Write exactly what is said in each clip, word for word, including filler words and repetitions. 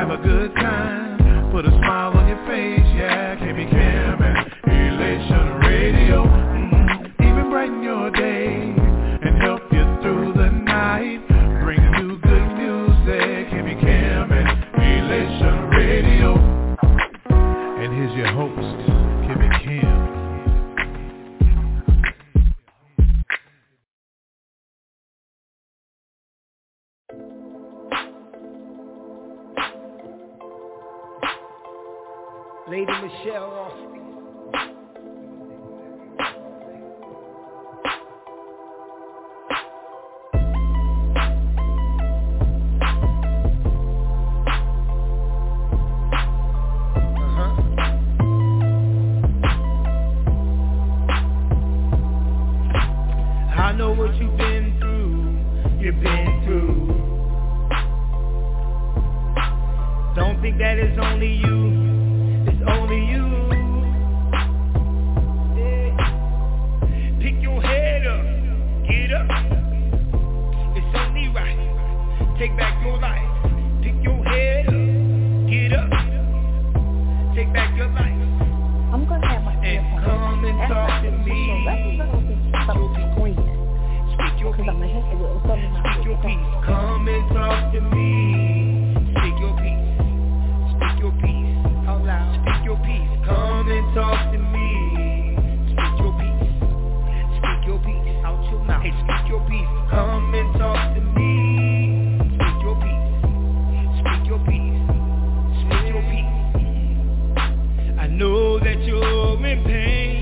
have a good time, put a smile on your face, yeah. K B Cam and Elation Radio, mm-hmm. Even brighten your day and help you through the night. Bring you good music, K B Cam and Elation Radio. And here's your host, K B Cam. Lady Michelle Austin. I know what you've been through, you've been through. Don't think that it's only you, it's only you. Yeah. Pick your head up, get up. It's only right. Take back your life. Pick your head up, get up. Take back your life. I'm gonna have my and come and talk to me. Speak your peace. Speak your peace. Come and talk to me. Speak your peace. Speak your peace. Out loud. Speak your peace. Come and talk to me. Speak your peace. Speak your peace. Out your mouth. Hey, speak your peace. Come and talk to me. Speak your peace. Speak your peace. Speak your peace. I know that you're in pain.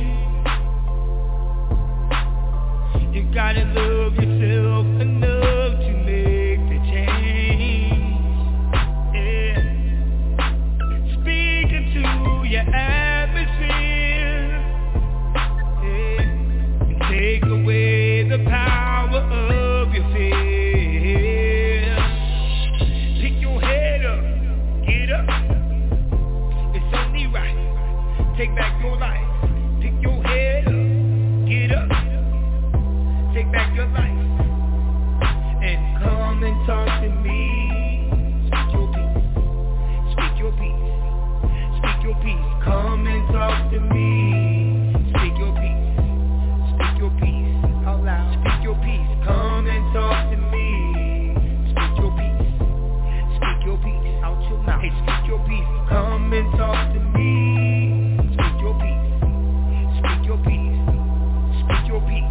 You gotta love yourself enough to make the change. Yeah. Speak into your atmosphere. Yeah. And take away the power of your fear. Pick your head up, get up. It's only right. Take back your life. Pick your head up, get up. Take back your life and come and talk to me. Speak your peace. Speak your peace. Speak your peace. Come and talk to me. Speak your peace. Speak your peace. Out loud. Speak your peace. Come and talk to me. Speak your peace. Speak your peace. Out your mouth. Hey, speak your peace. Come and talk to me. Speak your peace. Speak your peace. Speak your peace.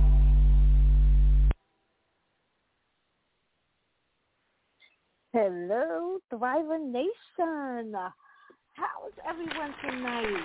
Hello, Thriver Nation. How is everyone tonight?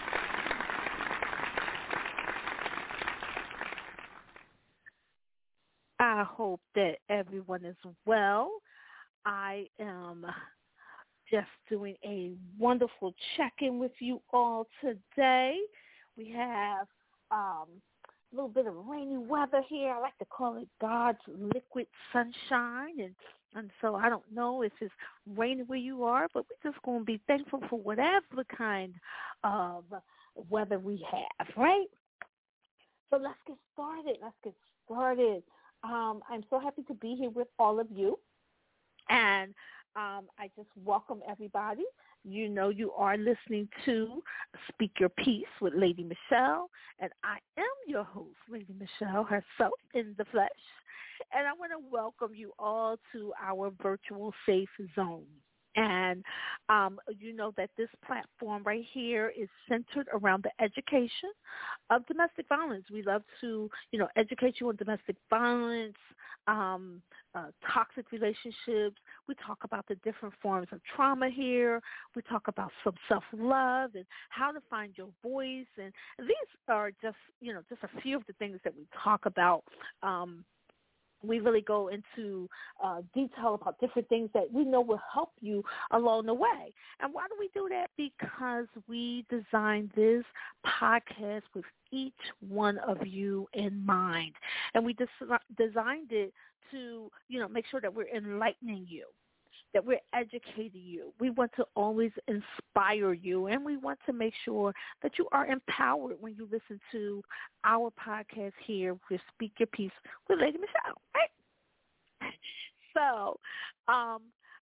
I hope that everyone is well. I am just doing a wonderful check-in with you all today. We have um, a little bit of rainy weather here. I like to call it God's liquid sunshine, and And so I don't know if it's raining where you are, but we're just going to be thankful for whatever kind of weather we have, right? So let's get started. Let's get started. Um, I'm so happy to be here with all of you. And um, I just welcome everybody. You know you are listening to Speak Your Peace with Lady Michelle, and I am your host, Lady Michelle herself in the flesh. And I want to welcome you all to our virtual safe zone. And um, you know that this platform right here is centered around the education of domestic violence. We love to, you know, educate you on domestic violence, um, uh, toxic relationships. We talk about the different forms of trauma here. We talk about some self-love and how to find your voice. And these are just, you know, just a few of the things that we talk about. Um, We really go into uh, detail about different things that we know will help you along the way. And why do we do that? Because we designed this podcast with each one of you in mind. And we des- designed it to, you know, make sure that we're enlightening you, that we're educating you. We want to always inspire you, and we want to make sure that you are empowered when you listen to our podcast here with Speak Your Peace with Lady Michelle, right? So um,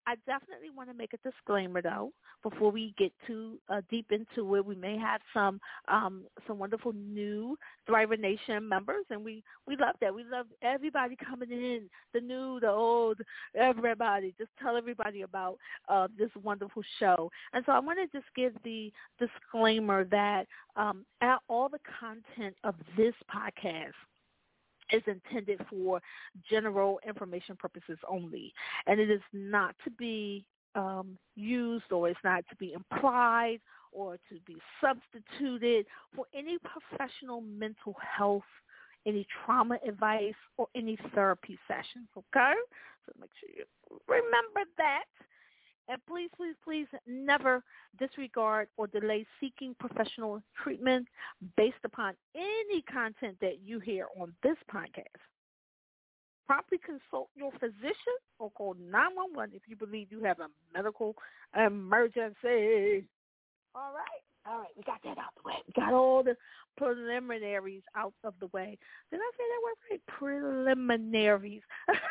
I definitely want to make a disclaimer, though, before we get too uh, deep into it. We may have some um, some wonderful new Thriver Nation members, and we, we love that. We love everybody coming in, the new, the old, everybody. Just tell everybody about uh, this wonderful show. And so I want to just give the disclaimer that um, all the content of this podcast is intended for general information purposes only, and it is not to be um, used, or it's not to be implied or to be substituted for any professional mental health, any trauma advice, or any therapy sessions, okay? So make sure you remember that. And please, please, please never disregard or delay seeking professional treatment based upon any content that you hear on this podcast. Promptly consult your physician or call nine one one if you believe you have a medical emergency. All right. All right. We got that out the way. We got all the preliminaries out of the way. Did I say that word right? Preliminaries.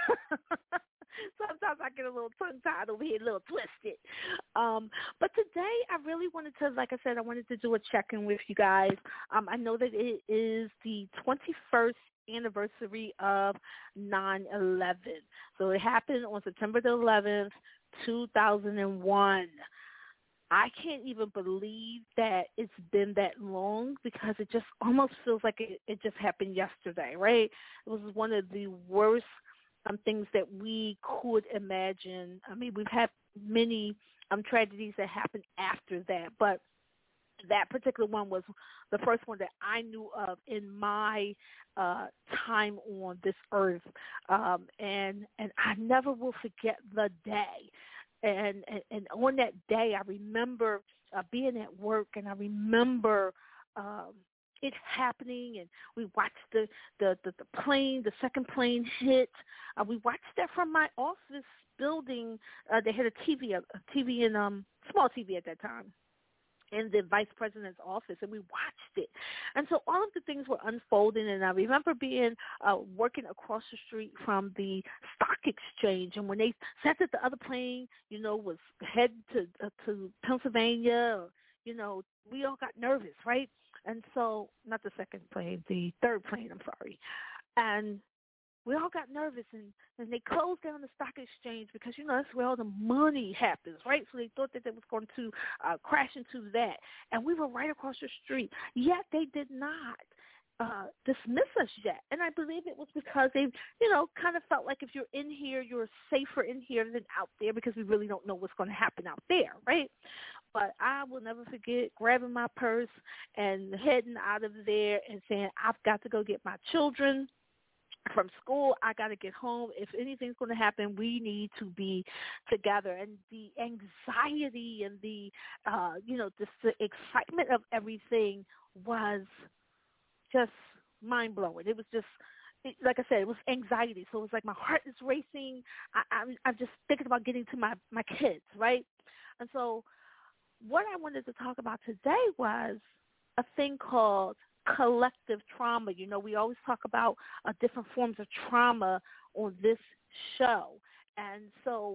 Sometimes I get a little tongue-tied over here, a little twisted. Um, but today I really wanted to, like I said, I wanted to do a check-in with you guys. Um, I know that it is the twenty-first anniversary of nine eleven. So it happened on September the eleventh, two thousand one. I can't even believe that it's been that long, because it just almost feels like it, it just happened yesterday, right? It was one of the worst Um, things that we could imagine. I mean, we've had many um, tragedies that happened after that, but that particular one was the first one that I knew of in my uh, time on this earth, um, and and I never will forget the day. And and, and on that day, I remember uh, being at work, and I remember Um, it happening, and we watched the, the, the, the plane, the second plane hit. Uh, we watched that from my office building. Uh, they had a T V, a, a T V in, um, small T V at that time, in the vice president's office, and we watched it. And so all of the things were unfolding, and I remember being uh, working across the street from the stock exchange, and when they said that the other plane, you know, was headed to, uh, to Pennsylvania, or, you know, we all got nervous, right? And so, not the second plane, the third plane, I'm sorry. And we all got nervous, and, and they closed down the stock exchange because, you know, that's where all the money happens, right? So they thought that they was going to uh, crash into that. And we were right across the street. Yet they did not uh, dismiss us yet. And I believe it was because they, you know, kind of felt like if you're in here, you're safer in here than out there, because we really don't know what's going to happen out there, right? But I will never forget grabbing my purse and heading out of there and saying, I've got to go get my children from school. I got to get home. If anything's going to happen, we need to be together. And the anxiety and the, uh, you know, just the excitement of everything was just mind-blowing. It was just, like I said, it was anxiety. So it was like my heart is racing. I, I'm, I'm just thinking about getting to my, my kids, right? And so what I wanted to talk about today was a thing called collective trauma. You know, we always talk about uh, different forms of trauma on this show. And so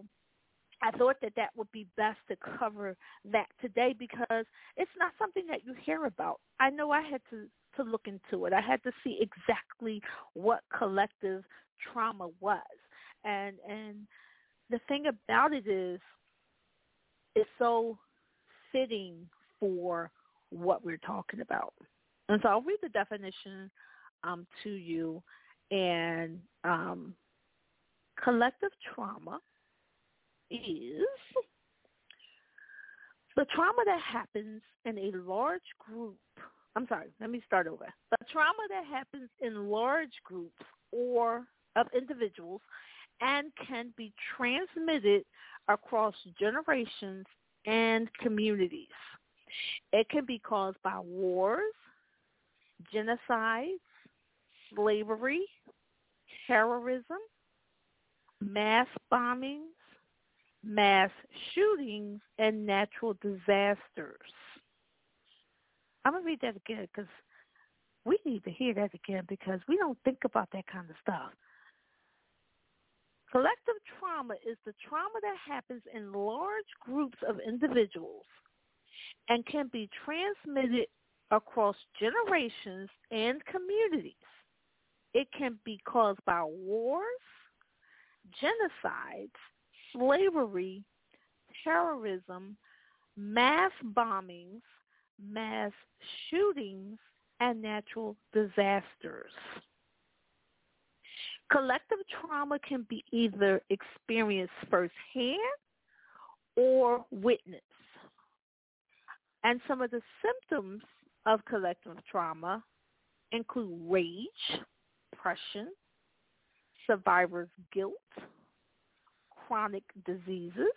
I thought that that would be best to cover that today, because it's not something that you hear about. I know I had to, to look into it. I had to see exactly what collective trauma was. And and the thing about it is, it's so fitting for what we're talking about. And so I'll read the definition um, to you. And um, collective trauma is the trauma that happens in a large group. I'm sorry, let me start over. The trauma that happens in large groups or of individuals and can be transmitted across generations and communities. It can be caused by wars, genocides, slavery, terrorism, mass bombings, mass shootings, and natural disasters. I'm going to read that again, because we need to hear that again, because we don't think about that kind of stuff. Collective trauma is the trauma that happens in large groups of individuals and can be transmitted across generations and communities. It can be caused by wars, genocides, slavery, terrorism, mass bombings, mass shootings, and natural disasters. Collective trauma can be either experienced firsthand or witnessed. And some of the symptoms of collective trauma include rage, depression, survivor's guilt, chronic diseases,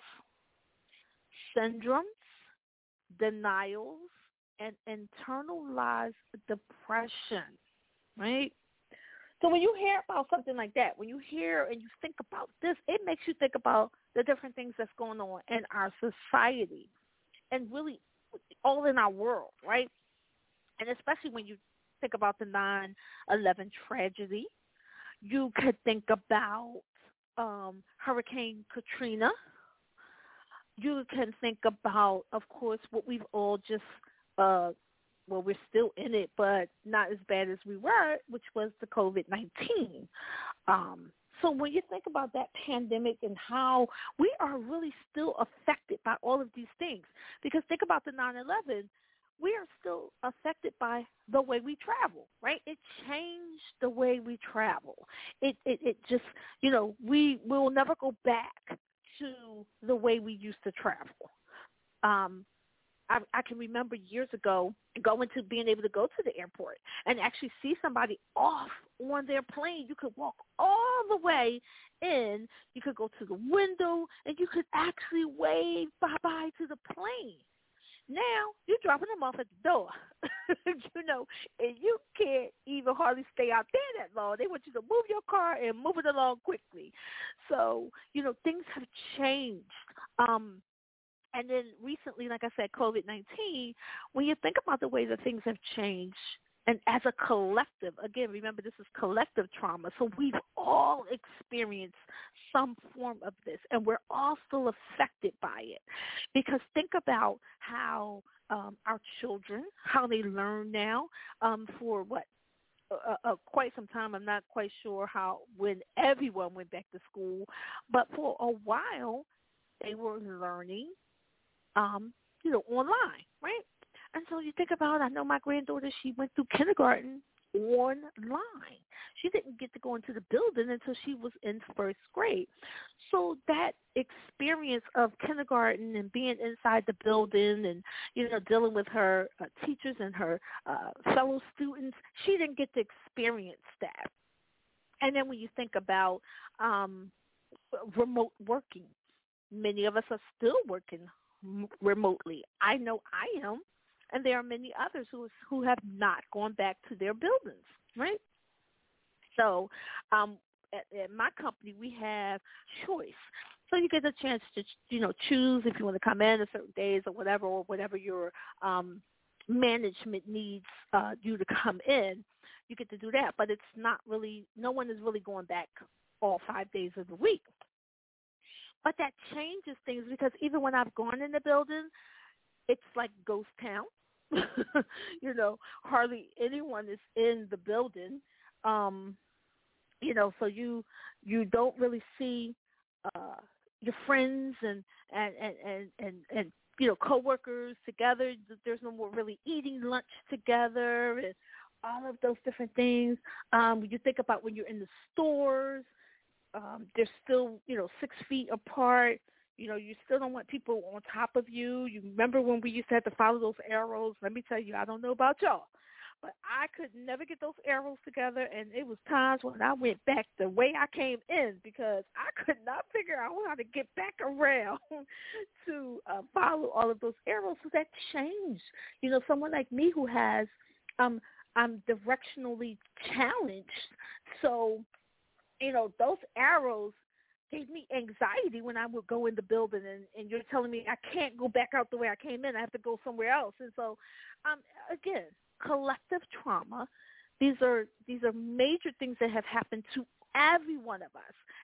syndromes, denials, and internalized depression, right? So when you hear about something like that, when you hear and you think about this, it makes you think about the different things that's going on in our society and really all in our world, right? And especially when you think about the nine eleven tragedy, you could think about um, Hurricane Katrina. You can think about, of course, what we've all just uh, well, we're still in it, but not as bad as we were, which was the covid nineteen. Um, so when you think about that pandemic and how we are really still affected by all of these things, because think about the nine eleven, we are still affected by the way we travel, right? It changed the way we travel. It, it, it just, you know, we will never go back to the way we used to travel. Um, I, I can remember years ago going to being able to go to the airport and actually see somebody off on their plane. You could walk all the way in. You could go to the window, and you could actually wave bye-bye to the plane. Now, you're dropping them off at the door, you know, and you can't even hardly stay out there that long. They want you to move your car and move it along quickly. So, you know, things have changed. Um And then recently, like I said, covid nineteen, when you think about the way that things have changed, and as a collective, again, remember this is collective trauma, so we've all experienced some form of this, and we're all still affected by it. Because think about how um, our children, how they learn now um, for what? Uh, uh, quite some time. I'm not quite sure how, when everyone went back to school, but for a while, they were learning Um, you know, online, right? And so you think about, I know my granddaughter, she went through kindergarten online. She didn't get to go into the building until she was in first grade. So that experience of kindergarten and being inside the building and, you know, dealing with her uh, teachers and her uh, fellow students, she didn't get to experience that. And then when you think about um, remote working, many of us are still working remotely. I know I am, and there are many others who who have not gone back to their buildings, right? So um, at, at my company, we have choice. So you get a chance to, you know, choose if you want to come in on certain days or whatever, or whatever your um, management needs uh, you to come in. You get to do that, but it's not really, no one is really going back all five days of the week. But that changes things, because even when I've gone in the building, it's like ghost town. You know, hardly anyone is in the building. Um, you know, so you you don't really see uh, your friends and and, and, and, and, and you know, coworkers together. There's no more really eating lunch together and all of those different things. Um, when you think about when you're in the stores, Um, they're still, you know, six feet apart. You know, you still don't want people on top of you. You remember when we used to have to follow those arrows? Let me tell you, I don't know about y'all, but I could never get those arrows together, and it was times when I went back the way I came in because I could not figure out how to get back around to uh, follow all of those arrows. So that changed. You know, someone like me who has, um, I'm directionally challenged, so you know, those arrows gave me anxiety when I would go in the building, and, and you're telling me I can't go back out the way I came in. I have to go somewhere else. And so, um, again, collective trauma, these are these are major things that have happened to every one of us.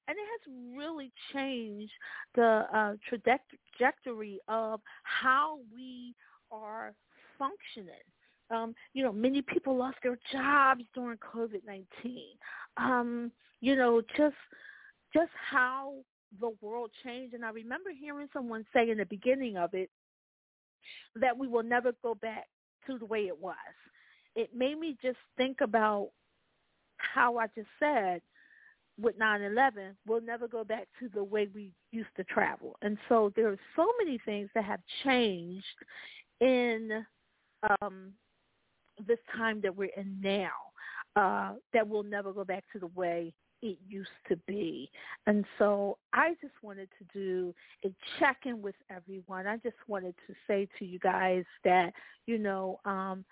And it has really changed the uh, trajectory of how we are functioning. Um, you know, many people lost their jobs during COVID nineteen. Um, you know, just just how the world changed. And I remember hearing someone say in the beginning of it that we will never go back to the way it was. It made me just think about how I just said with nine eleven, we'll never go back to the way we used to travel. And so there are so many things that have changed in um, this time that we're in now uh, that will never go back to the way it used to be. And so I just wanted to do a check-in with everyone. I just wanted to say to you guys that, you know, um,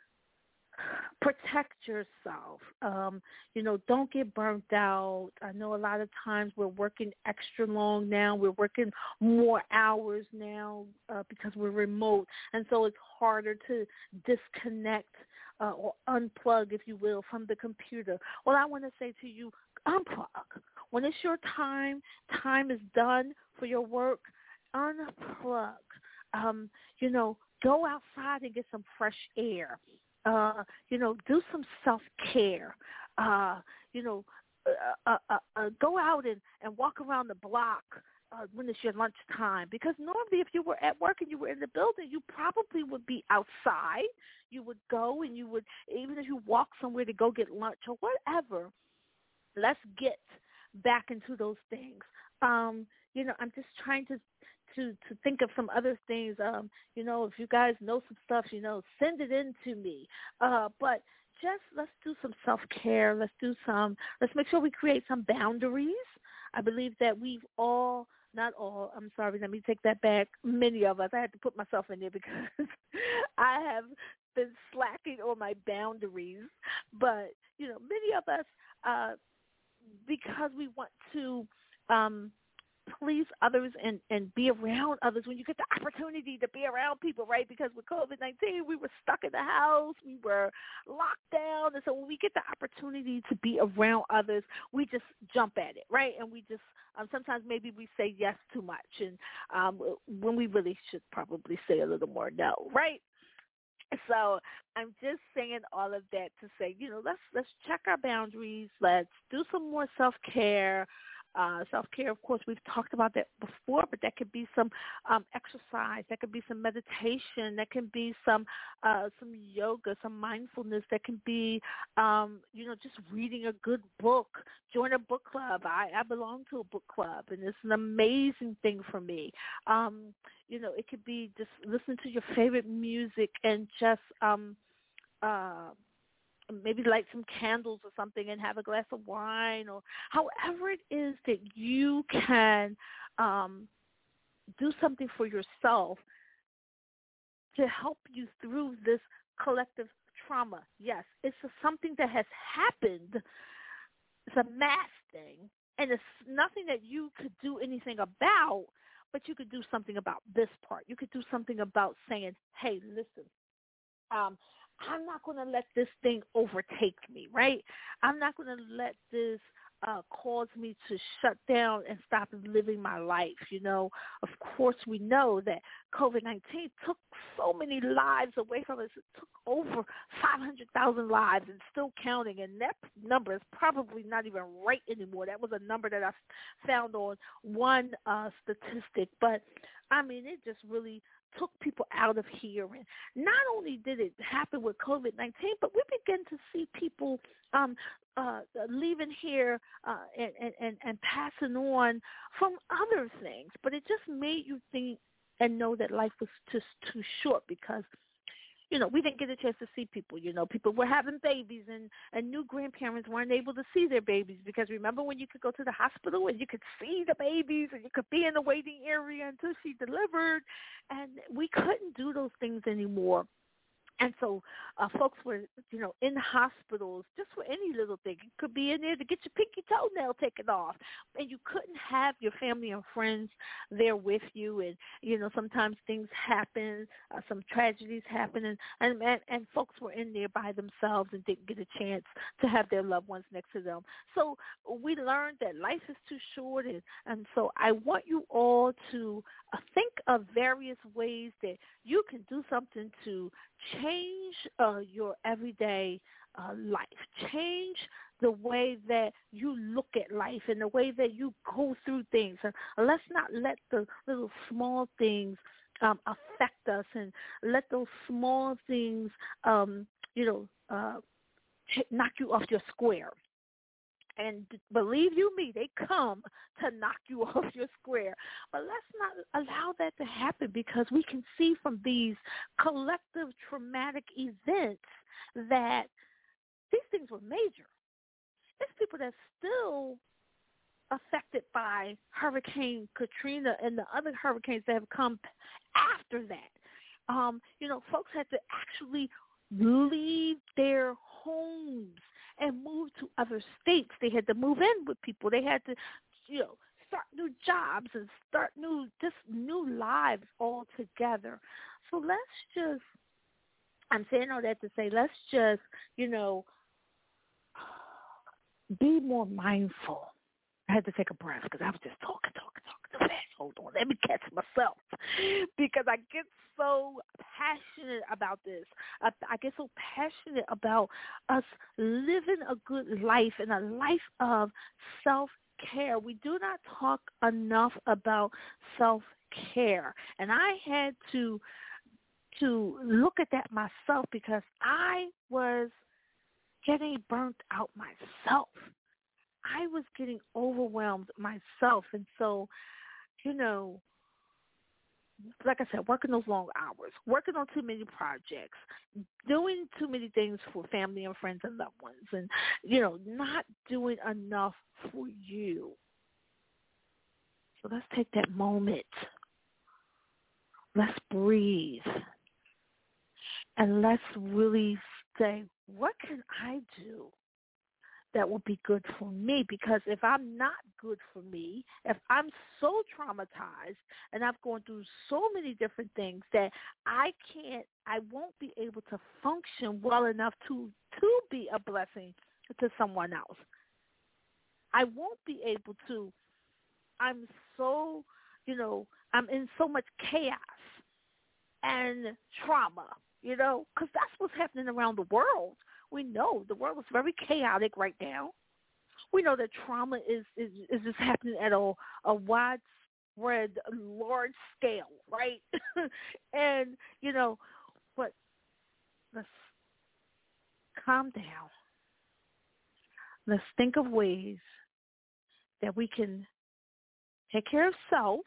protect yourself. Um, you know, don't get burnt out. I know a lot of times we're working extra long now. We're working more hours now uh, because we're remote. And so it's harder to disconnect uh, or unplug, if you will, from the computer. Well, I want to say to you, unplug. When it's your time, time is done for your work, unplug. Um, you know, go outside and get some fresh air. Uh, you know, do some self-care. Uh, you know, uh, uh, uh, uh, go out and, and walk around the block uh, when it's your lunchtime. Because normally if you were at work and you were in the building, you probably would be outside. You would go and you would, even if you walk somewhere to go get lunch or whatever, let's get back into those things. Um, you know, I'm just trying to to to think of some other things. Um, you know, if you guys know some stuff, you know, send it in to me. Uh, but just let's do some self-care. Let's do some, let's make sure we create some boundaries. I believe that we've all, not all, I'm sorry, let me take that back. Many of us, I had to put myself in there because I have been slacking on my boundaries. But, you know, many of us, uh, because we want to um, please others and, and be around others, when you get the opportunity to be around people, right? Because with COVID nineteen, we were stuck in the house, we were locked down, and so when we get the opportunity to be around others, we just jump at it, right? And we just, um, sometimes maybe we say yes too much, and um, when we really should probably say a little more no, right? So I'm just saying all of that to say, you know, let's let's check our boundaries. Let's do some more self-care. Uh, self-care, of course, we've talked about that before, but that could be some um, exercise. That could be some meditation. That can be some uh, some yoga, some mindfulness. That can be, um, you know, just reading a good book. Join a book club. I, I belong to a book club, and it's an amazing thing for me. Um, you know, it could be just listen to your favorite music and just um, uh, maybe light some candles or something and have a glass of wine, or however it is that you can um, do something for yourself to help you through this collective trauma. Yes, it's a, something that has happened. It's a mass thing, and it's nothing that you could do anything about, but you could do something about this part. You could do something about saying, hey, listen, um, I'm not going to let this thing overtake me, right? I'm not going to let this uh, cause me to shut down and stop living my life, you know. Of course, we know that COVID nineteen took so many lives away from us. It took over five hundred thousand lives and still counting, and that number is probably not even right anymore. That was a number that I found on one uh, statistic, but, I mean, it just really took people out of here. And not only did it happen with COVID nineteen, but we began to see people um, uh, leaving here uh, and, and, and passing on from other things. But it just made you think and know that life was just too short because, you know, we didn't get a chance to see people. You know, people were having babies, and, and new grandparents weren't able to see their babies because remember when you could go to the hospital and you could see the babies and you could be in the waiting area until she delivered, and we couldn't do those things anymore. And so uh, folks were, you know, in hospitals just for any little thing. It could be in there to get your pinky toe toenail taken off, and you couldn't have your family and friends there with you. And, you know, sometimes things happen, uh, some tragedies happen, and, and, and, and folks were in there by themselves and didn't get a chance to have their loved ones next to them. So we learned that life is too short, and, and so I want you all to uh, think of various ways that you can do something to change uh, your everyday uh, life, change the way that you look at life and the way that you go through things. And let's not let the little small things um, affect us, and let those small things, um, you know, uh, knock you off your square. And believe you me, they come to knock you off your square. But let's not allow that to happen, because we can see from these collective traumatic events that these things were major. There's people that's still affected by Hurricane Katrina and the other hurricanes that have come after that. Um, you know, folks had to actually leave their homes and move to other states. They had to move in with people. They had to, you know, start new jobs and start new, just new lives all together. So let's just, I'm saying all that to say, let's just, you know, be more mindful. I had to take a breath because I was just talking, talking, talking too fast. Hold on, let me catch myself, because I get so passionate about this. I, I get so passionate about us living a good life and a life of self-care. We do not talk enough about self-care, and I had to to look at that myself, because I was getting burnt out myself. I was getting overwhelmed myself. And so, you know, like I said, working those long hours, working on too many projects, doing too many things for family and friends and loved ones, and, you know, not doing enough for you. So let's take that moment. Let's breathe. And let's really say, what can I do that will be good for me? Because if I'm not good for me, if I'm so traumatized and I've gone through so many different things that I can't, I won't be able to function well enough to, to be a blessing to someone else. I won't be able to. I'm so, you know, I'm in so much chaos and trauma, you know, because that's what's happening around the world. We know the world is very chaotic right now. We know that trauma is, is, is just happening at a, a widespread, large scale, right? And, you know, but let's calm down. Let's think of ways that we can take care of self,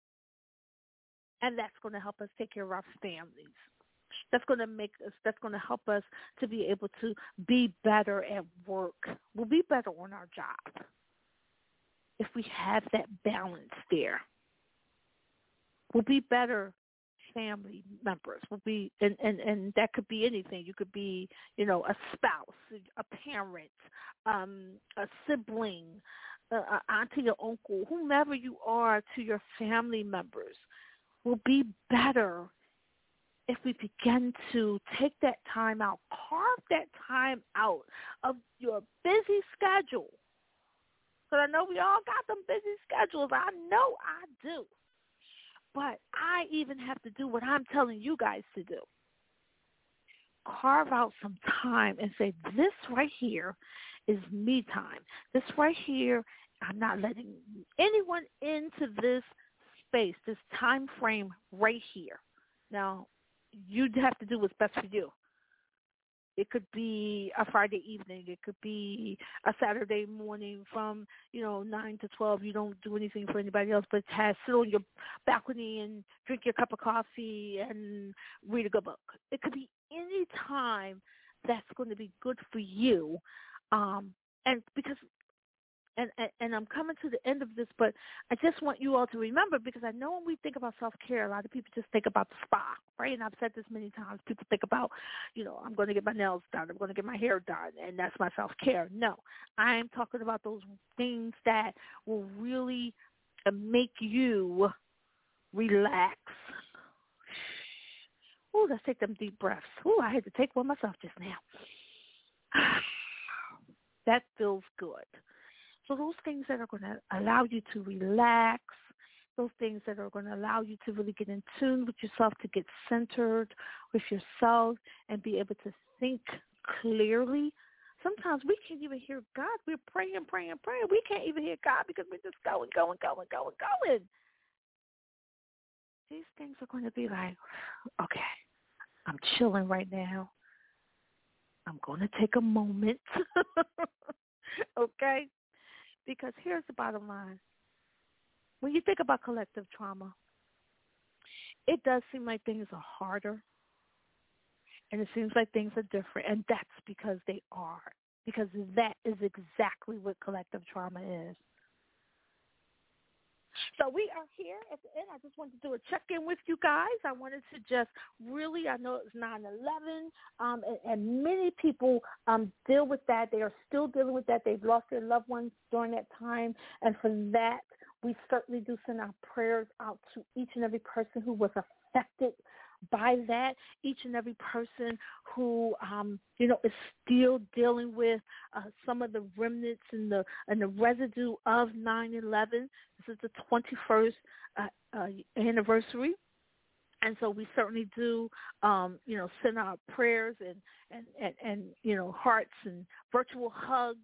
and that's going to help us take care of our families. That's going to make us, that's going to help us to be able to be better at work. We'll be better on our job if we have that balance there. We'll be better family members. We'll be, and, and, and that could be anything. You could be, you know, a spouse, a parent, um, a sibling, uh, an auntie or uncle, whomever you are to your family members. Will be better if we begin to take that time out, carve that time out of your busy schedule. Because I know we all got them busy schedules. I know I do. But I even have to do what I'm telling you guys to do. Carve out some time and say, this right here is me time. This right here, I'm not letting anyone into this space, this time frame right here. Now, you'd have to do what's best for you. It could be a Friday evening. It could be a Saturday morning from, you know, nine to twelve. You don't do anything for anybody else, but have, sit on your balcony and drink your cup of coffee and read a good book. It could be any time that's going to be good for you. Um, and because and, and, and I'm coming to the end of this, but I just want you all to remember, because I know when we think about self-care, a lot of people just think about the spa, right? And I've said this many times. People think about, you know, I'm going to get my nails done, I'm going to get my hair done, and that's my self-care. No, I am talking about those things that will really make you relax. Oh, let's take them deep breaths. Oh, I had to take one myself just now. That feels good. So those things that are going to allow you to relax, those things that are going to allow you to really get in tune with yourself, to get centered with yourself and be able to think clearly. Sometimes we can't even hear God. We're praying, praying, praying. We can't even hear God because we're just going, going, going, going, going. These things are going to be like, okay, I'm chilling right now. I'm going to take a moment, okay? Because here's the bottom line. When you think about collective trauma, it does seem like things are harder, and it seems like things are different, and that's because they are, because that is exactly what collective trauma is. So we are here at the end. I just wanted to do a check-in with you guys. I wanted to just really, I know it's nine eleven, um, and, and many people um, deal with that. They are still dealing with that. They've lost their loved ones during that time. And for that, we certainly do send our prayers out to each and every person who was affected by that, each and every person who, um, you know, is still dealing with uh, some of the remnants and the and the residue of nine eleven. This is the twenty-first uh, uh, anniversary. And so we certainly do, um, you know, send our prayers and, and, and, and, you know, hearts and virtual hugs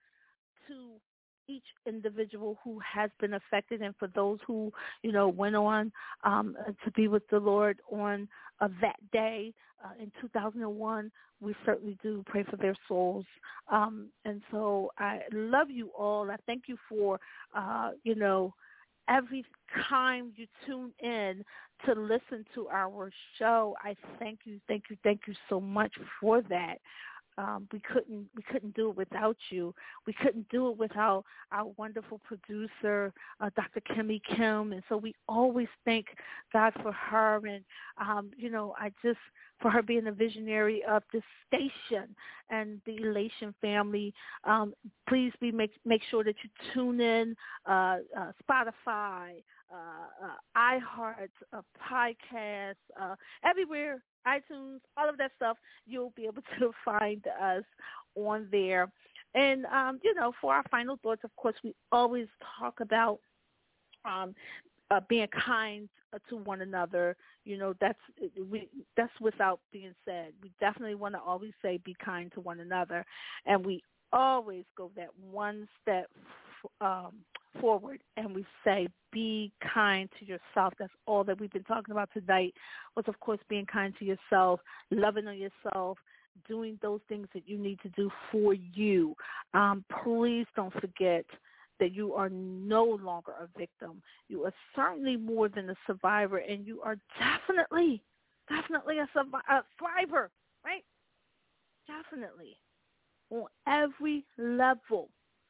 to each individual who has been affected, and for those who, you know, went on um, to be with the Lord on uh, that day uh, in two thousand one, we certainly do pray for their souls. Um, and so I love you all. I thank you for, uh, you know, every time you tune in to listen to our show. I thank you, thank you, thank you so much for that. Um, we couldn't we couldn't do it without you. We couldn't do it without our wonderful producer, uh, Doctor Kimmy Kim. And so we always thank God for her. And, um, you know, I just, for her being a visionary of this station and the Elation family. Um, please be make, make sure that you tune in, uh, uh, Spotify, uh, uh, iHeart, uh, podcast, uh, everywhere, iTunes, all of that stuff, you'll be able to find us on there. And, um, you know, for our final thoughts, of course, we always talk about um, uh, being kind to one another. You know, that's we, that's without being said. We definitely want to always say be kind to one another. And we always go that one step um, forward, and we say be kind to yourself. That's all that we've been talking about tonight was, of course, being kind to yourself, loving on yourself, doing those things that you need to do for you. Um, please don't forget that you are no longer a victim. You are certainly more than a survivor, and you are definitely, definitely a, survi- a thriver, right? Definitely. On every level.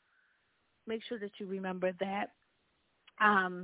Make sure that you remember that. Um,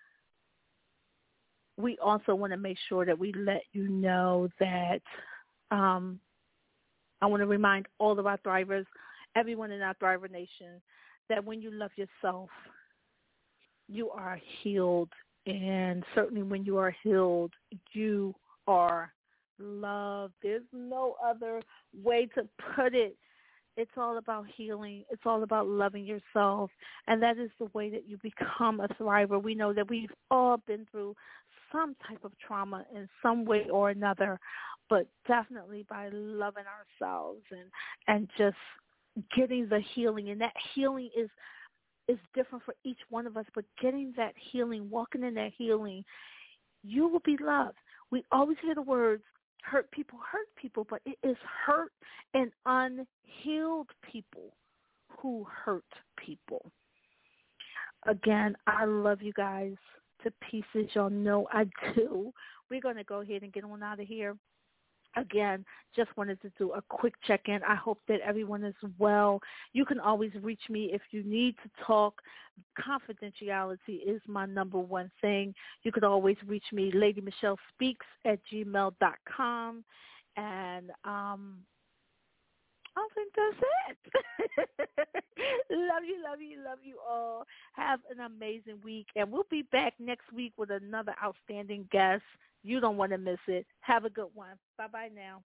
we also want to make sure that we let you know that um, I want to remind all of our thrivers, everyone in our Thriver Nation, that when you love yourself, you are healed. And certainly when you are healed, you are loved. There's no other way to put it. It's all about healing. It's all about loving yourself. And that is the way that you become a thriver. We know that we've all been through some type of trauma in some way or another, but definitely by loving ourselves and, and just getting the healing. And that healing is is different for each one of us, but getting that healing, walking in that healing, you will be loved. We always hear the words, hurt people hurt people, but it is hurt and unhealed people who hurt people. Again, I love you guys to pieces. Y'all know I do. We're going to go ahead and get on out of here. again, just wanted to do a quick check-in. I hope that everyone is well. You can always reach me if you need to talk. Confidentiality is my number one thing. You could always reach me, Lady Michelle Speaks at gmail dot com. And um, I think that's it. Love you, love you, love you all. Have an amazing week. And we'll be back next week with another outstanding guest. You don't want to miss it. Have a good one. Bye-bye now.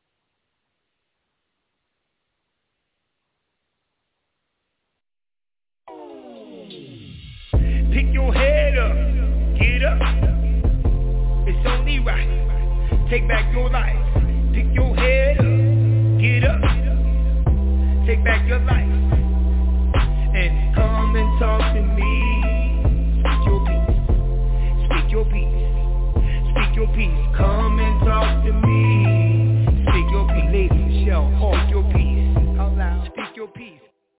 Pick your head up, get up. It's only right. Take back your life. Pick your head up, get up. Take back your life. And come and talk to me. Speak your peace. Speak your peace. Speak your peace. Come.